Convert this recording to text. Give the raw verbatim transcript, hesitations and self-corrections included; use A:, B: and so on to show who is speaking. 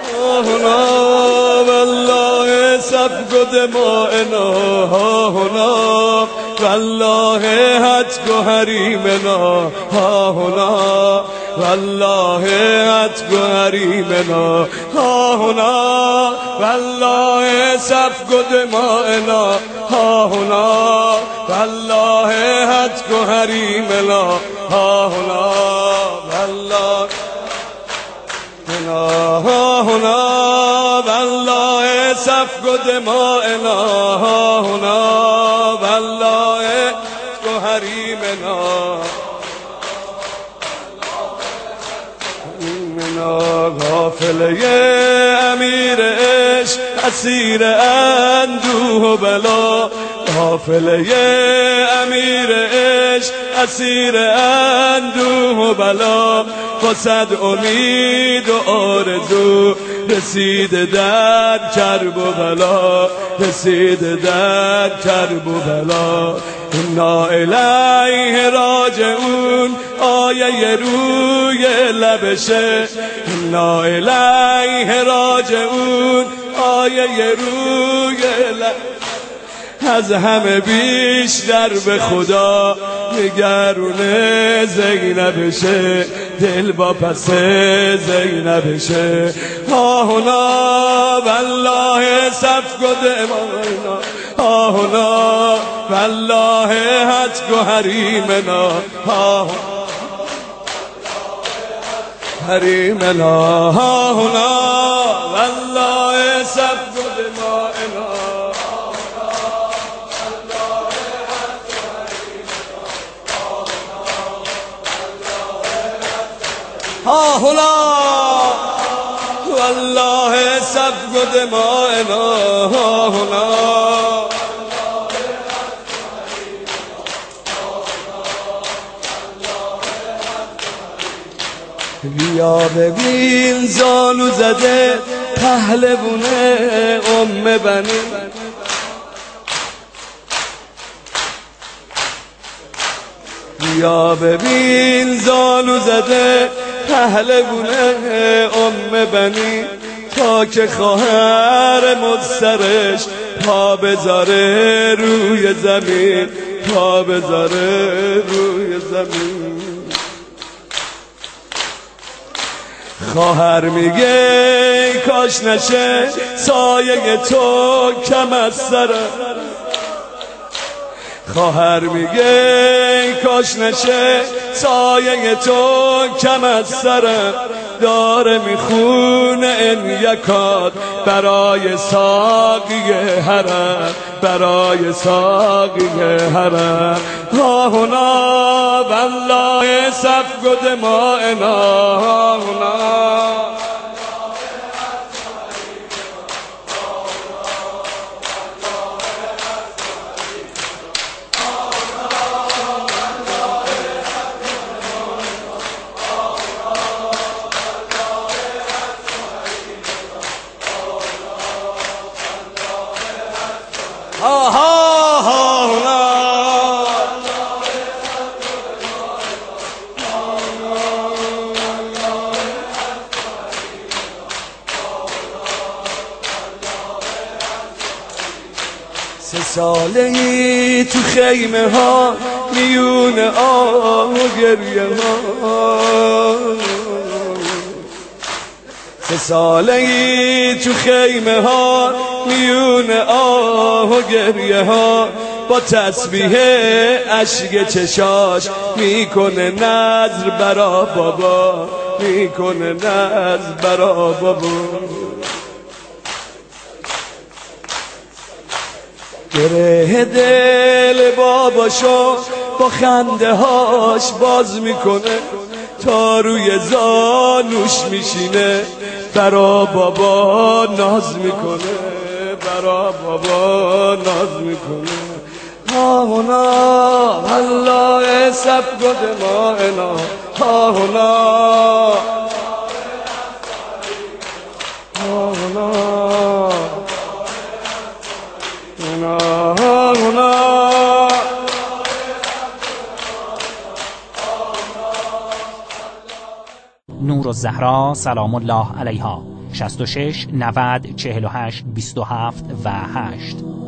A: ها هنا والله سفك دمائنا ها هنا والله هتك حريمنا ها هنا والله هتك حريمنا ها هنا والله سفك دمائنا ها هنا والله هتك حريمنا ها هنا والله ها هنا والله سفك دمائنا ها هنا والله هتك حريمنا غافله امیر عشق اسیر اندوه و بلا غافله امیر عشق اسیر اندوه و بلا با صد امید و آرزو رسید در کرب و بلا رسید در کرب و بلا انا الیه راجعون آیه روی لبشه انا الیه راجعون آیه روی لبشه از همه بیشتر به خدا نگرونه زینبشه دل با پس زینبشه ها هنا والله سفک دمائنا ها هنا والله هتک حریمنا ها حریمنا ها هنا والله سفک دمائنا ها هنا والله سفك دمائنا ها هنا بیا ببین زانو زده پهلوونه ام بنی بیا ببین زانو زده پهلوونه ام بنی تا که خواهر مسترش پا بذاره روی زمین پا بذاره روی زمین خواهر میگه کاش نشه سایه تو کم از سرم خواهر میگه کاش نشه سایه تو کم از سرم داره میخونه این یکات برای ساقی حرم برای ساقی حرم ها هنا والله سفک دمائنا ها هنا ها ها ها هنا سه ساله‌ای تو خیمه ها میون آه و گریه ها سه ساله‌ای تو خیمه ها میون آه و گریه ها با تسبیح اشک چشاش میکنه نذر برا بابا میکنه نذر برا بابا گره دل باباشو با خنده هاش باز میکنه تا روی زانوش میشینه برا بابا ناز میکنه برا بابا ناز میکنه ها هنا والله سفک دمائنا ها هنا ها هنا ها هنا
B: نور الزهرا سلام الله علیها شصت و شش نود چهل و هشت بیست و هفت و هشت.